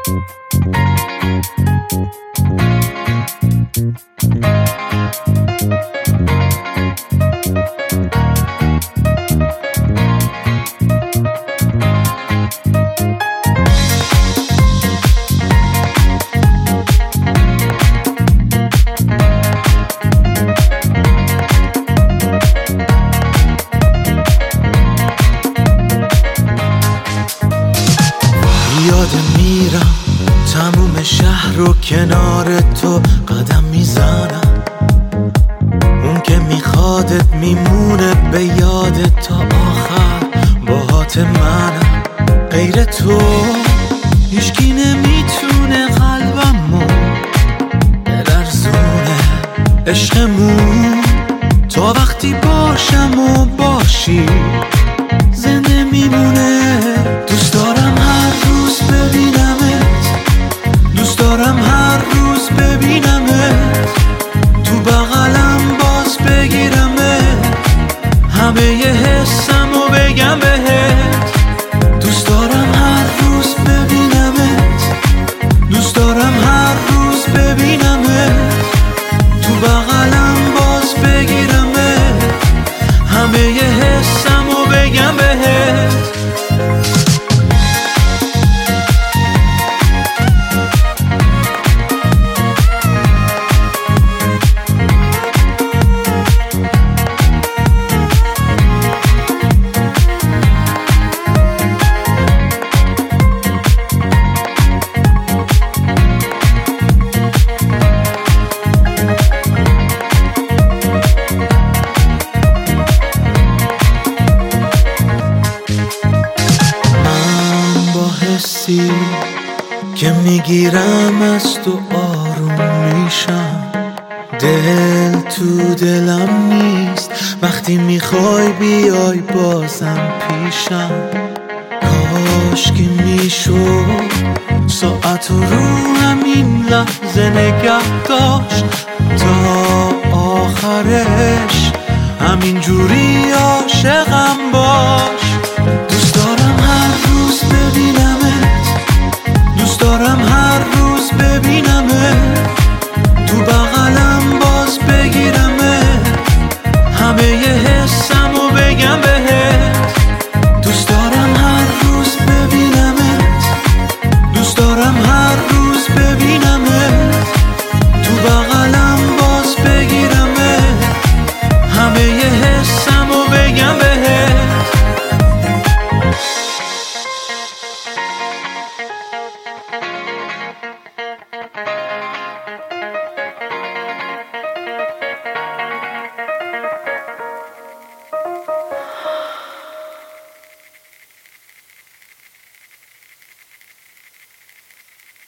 یاد میرم تموم شهر رو کنار تو قدم میزنم، اون که میخوادت میمونه به یاد تا آخر باهات منم. غیر تو هیچکی نمیتونه قلبمو بلرزونه. عشقمون تا وقتی باشم و باشی زنده میمونه. دوست دارم هر روز ببینمت، دوست دارم هر روز ببینمت، تو بغلم باز بگیرمت، همه ی حسمو بگم بهت. دوست دارم هر روز ببینمت، دوست دارم هر روز ببینمت، تو بغلم باز بگیرمت، همه ی حسمو بگم بهت. حسی که میگیرم از تو آروم میشم، دل تو دلم نیست وقتی میخوای بیای بازم پیشم. کاش که میشد ساعت رو همین لحظه نگه داشت تا آخرش، همین جوری عاشقم باش.